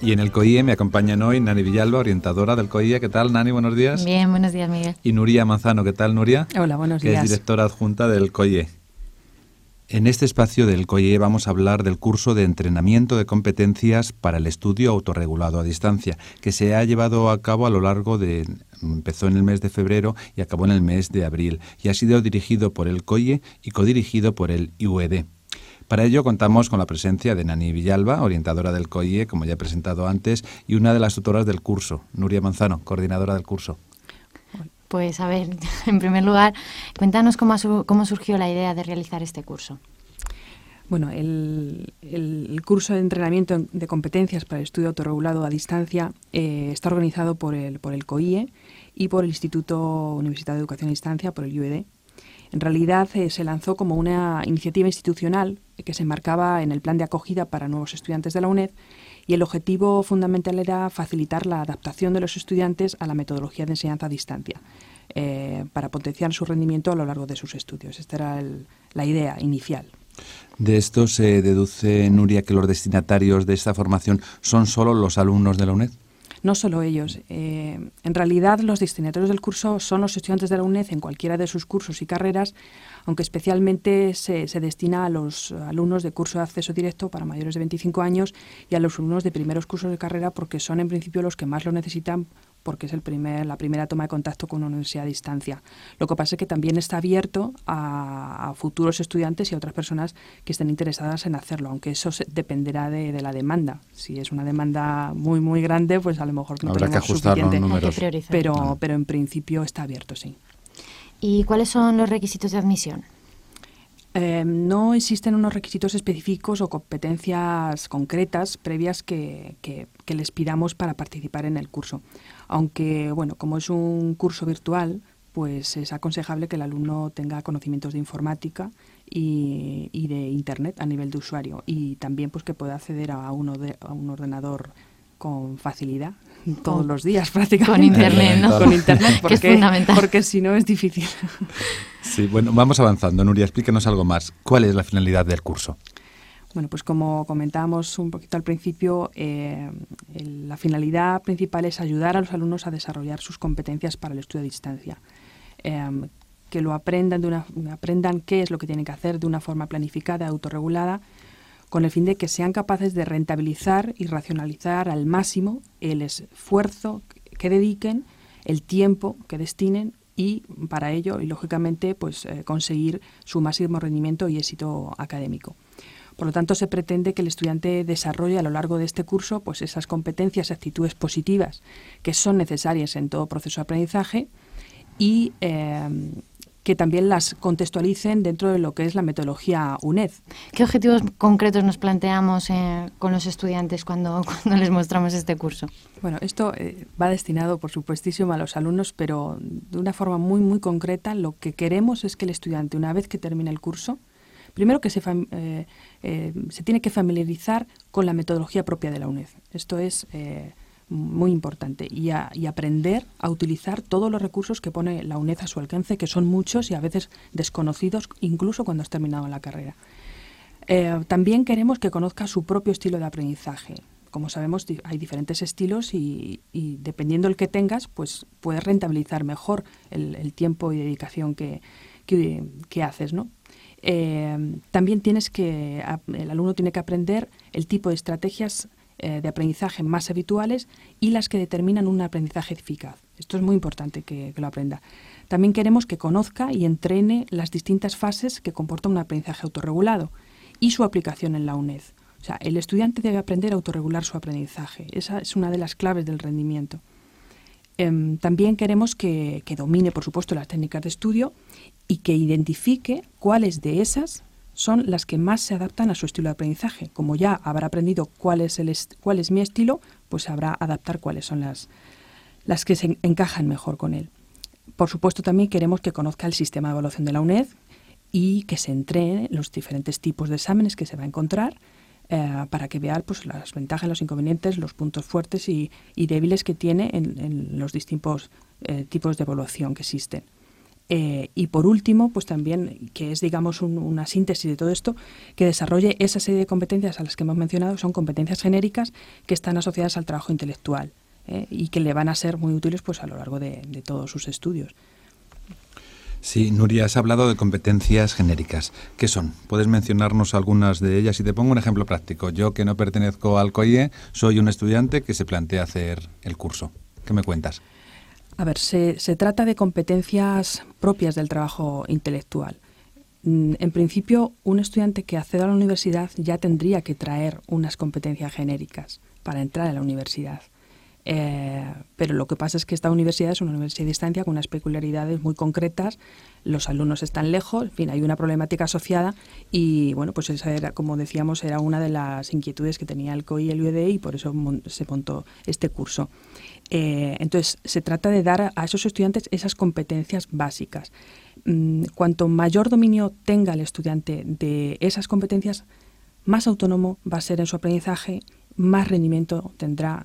Y en el COIE me acompañan hoy Nani Villalba, orientadora del COIE. ¿Qué tal, Nani? Buenos días. Bien, buenos días, Miguel. Y Nuria Manzano. ¿Qué tal, Nuria? Hola, buenos días. Que es directora adjunta del COIE. En este espacio del COIE vamos a hablar del curso de entrenamiento de competencias para el estudio autorregulado a distancia, que se ha llevado a cabo a lo largo de... Empezó en el mes de febrero y acabó en el mes de abril, y ha sido dirigido por el COIE y codirigido por el IUED. Para ello contamos con la presencia de Nani Villalba, orientadora del COIE, como ya he presentado antes, y una de las tutoras del curso, Nuria Manzano, coordinadora del curso. Pues a ver, en primer lugar, cuéntanos cómo surgió la idea de realizar este curso. Bueno, el curso de entrenamiento de competencias para el estudio autorregulado a distancia está organizado por el COIE y por el Instituto Universitario de Educación a Distancia, por el IUED. En realidad se lanzó como una iniciativa institucional que se enmarcaba en el plan de acogida para nuevos estudiantes de la UNED, y el objetivo fundamental era facilitar la adaptación de los estudiantes a la metodología de enseñanza a distancia para potenciar su rendimiento a lo largo de sus estudios. Esta era la idea inicial. De esto se deduce, Nuria, que los destinatarios de esta formación son solo los alumnos de la UNED. No solo ellos. En realidad, los destinatarios del curso son los estudiantes de la UNED en cualquiera de sus cursos y carreras, aunque especialmente se destina a los alumnos de curso de acceso directo para mayores de 25 años y a los alumnos de primeros cursos de carrera, porque son en principio los que más lo necesitan, porque es la primera toma de contacto con una universidad a distancia. Lo que pasa es que también está abierto a futuros estudiantes y a otras personas que estén interesadas en hacerlo, aunque eso dependerá de la demanda. Si es una demanda muy, muy grande, pues a lo mejor no habrá tenemos que ajustar suficiente, los números. pero en principio está abierto, sí. ¿Y cuáles son los requisitos de admisión? No existen unos requisitos específicos o competencias concretas previas que les pidamos para participar en el curso. Aunque, bueno, como es un curso virtual, pues es aconsejable que el alumno tenga conocimientos de informática y de Internet a nivel de usuario, y también pues que pueda acceder a un ordenador con facilidad todos los días prácticamente. Con Internet, ¿no? Con Internet, que es fundamental. Porque si no es difícil. Sí, bueno, vamos avanzando. Nuria, explícanos algo más. ¿Cuál es la finalidad del curso? Bueno, pues como comentábamos un poquito al principio, la finalidad principal es ayudar a los alumnos a desarrollar sus competencias para el estudio a distancia. Que lo aprendan qué es lo que tienen que hacer de una forma planificada, autorregulada, con el fin de que sean capaces de rentabilizar y racionalizar al máximo el esfuerzo que dediquen, el tiempo que destinen, y para ello, y lógicamente, pues conseguir su máximo rendimiento y éxito académico. Por lo tanto, se pretende que el estudiante desarrolle a lo largo de este curso pues esas competencias y actitudes positivas que son necesarias en todo proceso de aprendizaje, y que también las contextualicen dentro de lo que es la metodología UNED. ¿Qué objetivos concretos nos planteamos con los estudiantes cuando les mostramos este curso? Bueno, esto va destinado, por supuestísimo, a los alumnos, pero de una forma muy, muy concreta. Lo que queremos es que el estudiante, una vez que termine el curso, primero que se tiene que familiarizar con la metodología propia de la UNED. Esto es muy importante, y aprender a utilizar todos los recursos que pone la UNED a su alcance, que son muchos y a veces desconocidos, incluso cuando has terminado la carrera. También queremos que conozca su propio estilo de aprendizaje. Como sabemos, hay diferentes estilos y dependiendo del que tengas, pues puedes rentabilizar mejor el tiempo y dedicación que haces, ¿no? También el alumno tiene que aprender el tipo de estrategias de aprendizaje más habituales y las que determinan un aprendizaje eficaz. Esto es muy importante que lo aprenda. También queremos que conozca y entrene las distintas fases que comporta un aprendizaje autorregulado y su aplicación en la UNED. O sea, el estudiante debe aprender a autorregular su aprendizaje. Esa es una de las claves del rendimiento. También queremos que domine, por supuesto, las técnicas de estudio y que identifique cuáles de esas son las que más se adaptan a su estilo de aprendizaje. Como ya habrá aprendido cuál es mi estilo, pues sabrá adaptar cuáles son las que se encajan mejor con él. Por supuesto, también queremos que conozca el sistema de evaluación de la UNED y que se entrene los diferentes tipos de exámenes que se va a encontrar, para que vea pues las ventajas, los inconvenientes, los puntos fuertes y débiles que tiene en los distintos tipos de evaluación que existen. Y por último, pues también, que es, digamos, una síntesis de todo esto, que desarrolle esa serie de competencias a las que hemos mencionado, son competencias genéricas que están asociadas al trabajo intelectual, y que le van a ser muy útiles pues a lo largo de todos sus estudios. Sí, Nuria, has hablado de competencias genéricas. ¿Qué son? ¿Puedes mencionarnos algunas de ellas? Y te pongo un ejemplo práctico. Yo, que no pertenezco al COIE, soy un estudiante que se plantea hacer el curso. ¿Qué me cuentas? A ver, se trata de competencias propias del trabajo intelectual. En principio, un estudiante que acceda a la universidad ya tendría que traer unas competencias genéricas para entrar a la universidad. Pero lo que pasa es que esta universidad es una universidad de distancia con unas peculiaridades muy concretas, los alumnos están lejos, en fin, hay una problemática asociada y, bueno, pues esa era, como decíamos, era una de las inquietudes que tenía el COI y el UED y por eso se montó este curso. Entonces, se trata de dar a esos estudiantes esas competencias básicas. Cuanto mayor dominio tenga el estudiante de esas competencias, más autónomo va a ser en su aprendizaje, más rendimiento tendrá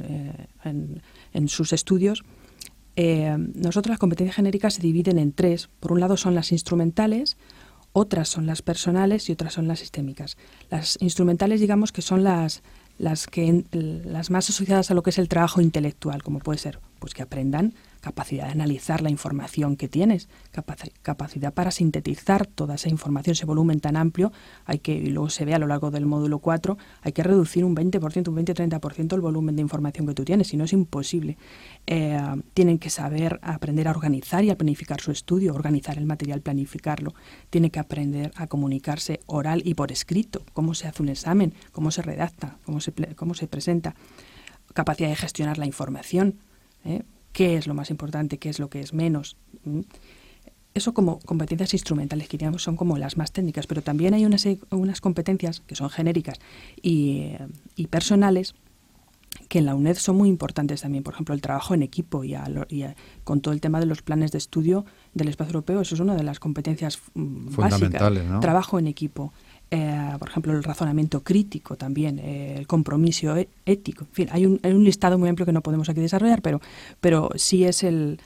en sus estudios. Nosotros las competencias genéricas se dividen en tres. Por un lado son las instrumentales, otras son las personales y otras son las sistémicas. Las instrumentales, digamos que son las más asociadas a lo que es el trabajo intelectual, como puede ser pues que aprendan capacidad de analizar la información que tienes, capacidad para sintetizar toda esa información, ese volumen tan amplio, y luego se ve a lo largo del módulo 4, hay que reducir un 20%, un 20-30% el volumen de información que tú tienes, si no es imposible. Tienen que saber aprender a organizar y a planificar su estudio, organizar el material, planificarlo. Tienen que aprender a comunicarse oral y por escrito, cómo se hace un examen, cómo se redacta, cómo se presenta. Capacidad de gestionar la información, qué es lo más importante, qué es lo que es menos. Eso como competencias instrumentales, que diríamos son como las más técnicas, pero también hay unas competencias que son genéricas y personales que en la UNED son muy importantes también. Por ejemplo, el trabajo en equipo con todo el tema de los planes de estudio del espacio europeo, eso es una de las competencias fundamentales, básicas, ¿no? Trabajo en equipo. Por ejemplo, el razonamiento crítico también, el compromiso ético. En fin, hay un listado muy amplio que no podemos aquí desarrollar, pero sí es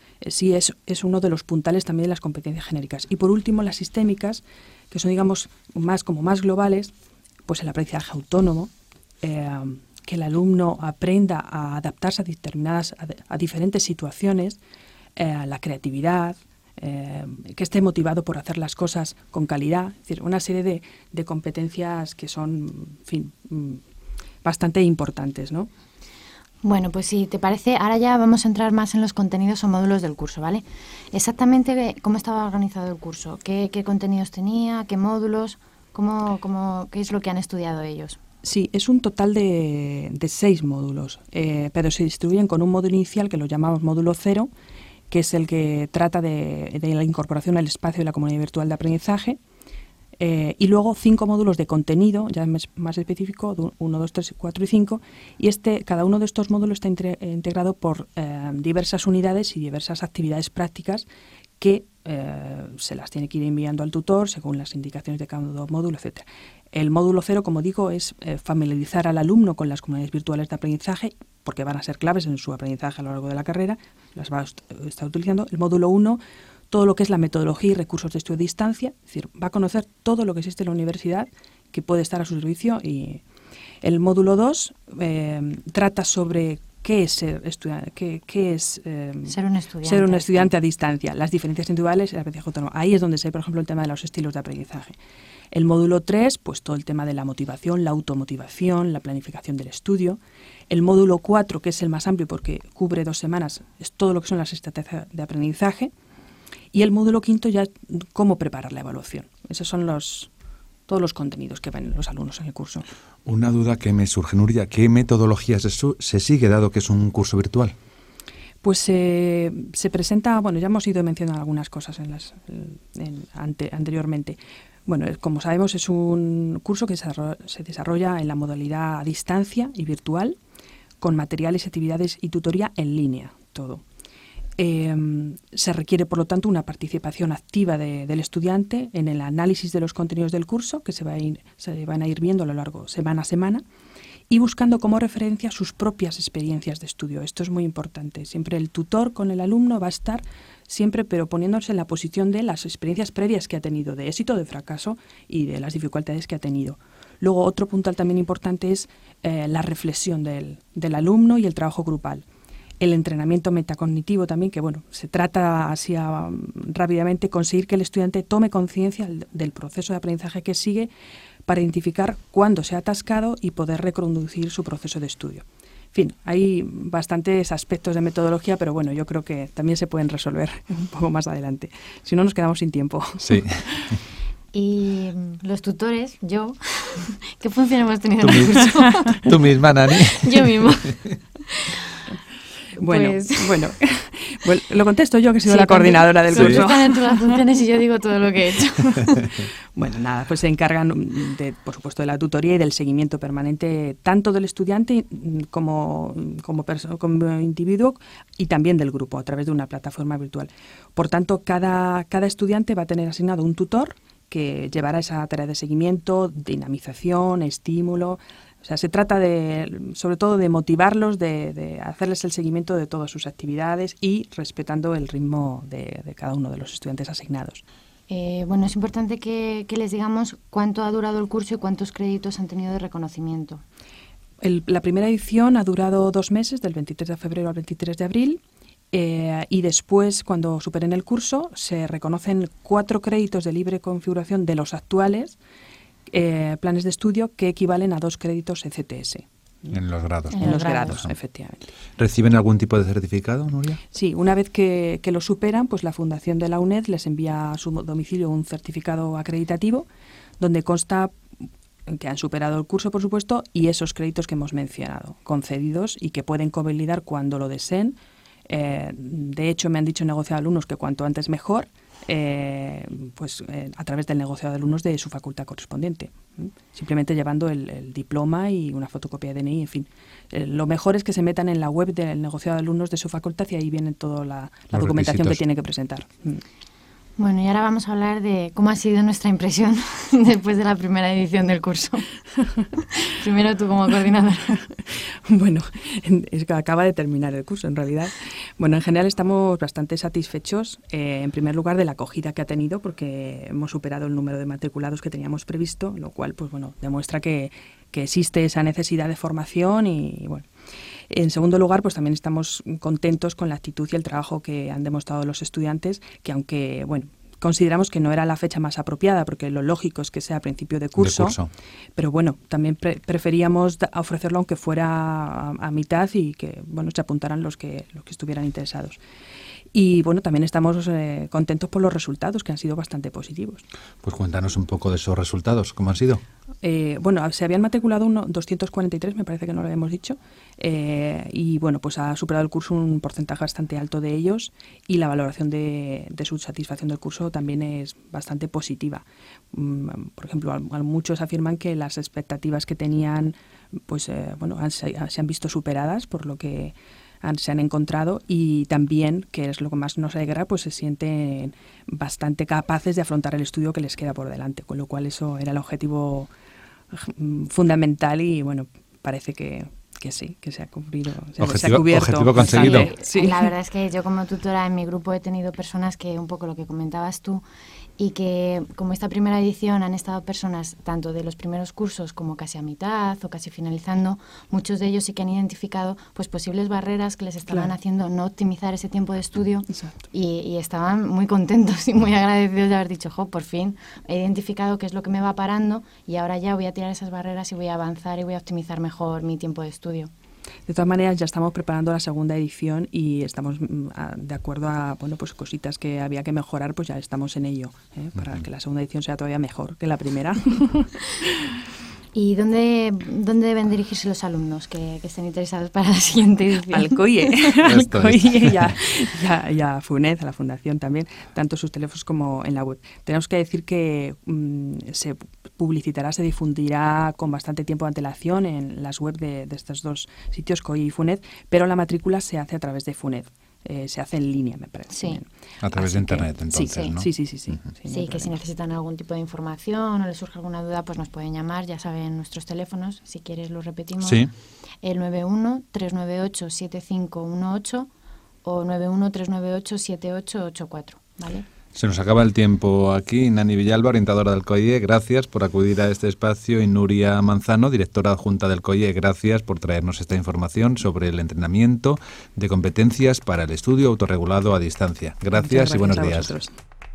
uno de los puntales también de las competencias genéricas. Y por último, las sistémicas, que son, digamos, más globales, pues el aprendizaje autónomo, que el alumno aprenda a adaptarse a diferentes situaciones, la creatividad, que esté motivado por hacer las cosas con calidad, es decir, una serie de competencias que son, en fin, bastante importantes, ¿no? Bueno, pues si te parece, ahora ya vamos a entrar más en los contenidos o módulos del curso, ¿vale? Exactamente cómo estaba organizado el curso, qué contenidos tenía, qué módulos, qué es lo que han estudiado ellos. Sí, es un total de 6 módulos, pero se distribuyen con un módulo inicial que lo llamamos módulo 0, que es el que trata de la incorporación al espacio de la comunidad virtual de aprendizaje, y luego 5 módulos de contenido, ya más específico, 1, 2, 3, 4 y 5, y cada uno de estos módulos está integrado por diversas unidades y diversas actividades prácticas que se las tiene que ir enviando al tutor según las indicaciones de cada módulo, etcétera. El módulo 0, como digo, es familiarizar al alumno con las comunidades virtuales de aprendizaje, porque van a ser claves en su aprendizaje a lo largo de la carrera, las va a estar utilizando. El módulo 1, todo lo que es la metodología y recursos de estudio a distancia, es decir, va a conocer todo lo que existe en la universidad que puede estar a su servicio. Y el módulo 2 trata sobre qué es ser un estudiante a distancia, las diferencias individuales y el aprendizaje autónomo. Ahí es donde se ve, por ejemplo, el tema de los estilos de aprendizaje. El módulo 3, pues todo el tema de la motivación, la automotivación, la planificación del estudio. El módulo 4, que es el más amplio porque cubre 2 semanas, es todo lo que son las estrategias de aprendizaje. Y el módulo 5 ya cómo preparar la evaluación. Esos son todos los contenidos que ven los alumnos en el curso. Una duda que me surge, Nuria, ¿qué metodología se sigue dado que es un curso virtual? Pues se presenta, bueno, ya hemos ido mencionando algunas cosas anteriormente. Bueno, como sabemos, es un curso que se desarrolla en la modalidad a distancia y virtual, con materiales, actividades y tutoría en línea, todo. Se requiere, por lo tanto, una participación activa del estudiante en el análisis de los contenidos del curso, que se van a ir viendo a lo largo, semana a semana, y buscando como referencia sus propias experiencias de estudio. Esto es muy importante. Siempre el tutor con el alumno va a estar siempre, pero poniéndose en la posición de las experiencias previas que ha tenido, de éxito, de fracaso y de las dificultades que ha tenido. Luego, otro punto también importante es la reflexión del alumno y el trabajo grupal. El entrenamiento metacognitivo también, que bueno, se trata así rápidamente conseguir que el estudiante tome conciencia del proceso de aprendizaje que sigue para identificar cuándo se ha atascado y poder reconducir su proceso de estudio. En fin, hay bastantes aspectos de metodología, pero bueno, yo creo que también se pueden resolver un poco más adelante. Si no, nos quedamos sin tiempo. Sí. Y los tutores, yo, ¿qué función hemos tenido en el curso? Tú misma, Nani. Yo mismo. Bueno, Pues- bueno, lo contesto yo, que he sido Sí, la coordinadora del Sí. curso. Están en todas las funciones y yo digo todo lo que he hecho. Bueno, nada, pues se encargan, por supuesto, de la tutoría y del seguimiento permanente tanto del estudiante como individuo y también del grupo a través de una plataforma virtual. Por tanto, cada estudiante va a tener asignado un tutor que llevará esa tarea de seguimiento, dinamización, estímulo. O sea, se trata sobre todo de motivarlos, de hacerles el seguimiento de todas sus actividades y respetando el ritmo de cada uno de los estudiantes asignados. Bueno, es importante que les digamos cuánto ha durado el curso y cuántos créditos han tenido de reconocimiento. La primera edición ha durado 2 meses, del 23 de febrero al 23 de abril, y después, cuando superen el curso, se reconocen 4 créditos de libre configuración de los actuales planes de estudio que equivalen a 2 créditos ECTS. En los grados. En En los los grados. grados, efectivamente. ¿Reciben algún tipo de certificado, Nuria? Sí, una vez que lo superan, pues la Fundación de la UNED les envía a su domicilio un certificado acreditativo donde consta que han superado el curso, por supuesto, y esos créditos que hemos mencionado, concedidos y que pueden convalidar cuando lo deseen. De hecho, me han dicho negociado alumnos que cuanto antes mejor, a través del negociado de alumnos de su facultad correspondiente. Simplemente llevando el diploma y una fotocopia de DNI, en fin. Lo mejor es que se metan en la web del negociado de alumnos de su facultad y ahí viene toda la documentación que tienen que presentar. Bueno, y ahora vamos a hablar de cómo ha sido nuestra impresión después de la primera edición del curso. Primero tú como coordinadora. Bueno, es que acaba de terminar el curso, en realidad. Bueno, en general estamos bastante satisfechos, en primer lugar, de la acogida que ha tenido, porque hemos superado el número de matriculados que teníamos previsto, lo cual, pues bueno, demuestra que existe esa necesidad de formación y, bueno. En segundo lugar, pues también estamos contentos con la actitud y el trabajo que han demostrado los estudiantes, que aunque, bueno, consideramos que no era la fecha más apropiada, porque lo lógico es que sea a principio de curso. Pero bueno, también preferíamos ofrecerlo aunque fuera a mitad y que, bueno, se apuntaran los que estuvieran interesados. Y bueno, también estamos contentos por los resultados, que han sido bastante positivos. Pues cuéntanos un poco de esos resultados, ¿cómo han sido? Bueno, se habían matriculado 243, me parece que no lo habíamos dicho, y bueno, pues ha superado el curso un porcentaje bastante alto de ellos y la valoración de su satisfacción del curso también es bastante positiva. Por ejemplo, muchos afirman que las expectativas que tenían, pues se han visto superadas por lo que se han encontrado, y también, que es lo que más nos alegra, pues se sienten bastante capaces de afrontar el estudio que les queda por delante, con lo cual eso era el objetivo fundamental y bueno, parece que sí, que se ha cumplido, se ha cubierto. Objetivo conseguido. Sí. La verdad es que yo como tutora en mi grupo he tenido personas que, un poco lo que comentabas tú, y que como esta primera edición han estado personas tanto de los primeros cursos como casi a mitad o casi finalizando, muchos de ellos sí que han identificado pues posibles barreras que les estaban haciendo no optimizar ese tiempo de estudio. Exacto. Y estaban muy contentos y muy agradecidos de haber dicho, por fin he identificado qué es lo que me va parando y ahora ya voy a tirar esas barreras y voy a avanzar y voy a optimizar mejor mi tiempo de estudio. De todas maneras, ya estamos preparando la segunda edición y estamos de acuerdo a pues cositas que había que mejorar, pues ya estamos en ello, para que la segunda edición sea todavía mejor que la primera. ¿Y dónde deben dirigirse los alumnos que estén interesados para la siguiente edición? Al COIE, y a FUNED, a la Fundación también, tanto sus teléfonos como en la web. Tenemos que decir que se publicitará, se difundirá con bastante tiempo de antelación en las webs de estos 2 sitios, COIE y FUNED, pero la matrícula se hace a través de FUNED. Se hace en línea, me parece. Sí. A través de internet, entonces, sí, ¿no? Sí. Sí, que si necesitan algún tipo de información o les surge alguna duda, pues nos pueden llamar, ya saben nuestros teléfonos, si quieres los repetimos. Sí. El 91-398-7518 o 913987884, ¿vale? Se nos acaba el tiempo aquí. Nani Villalba, orientadora del COIE, gracias por acudir a este espacio. Y Nuria Manzano, directora adjunta del COIE, gracias por traernos esta información sobre el entrenamiento de competencias para el estudio autorregulado a distancia. Gracias y buenos días.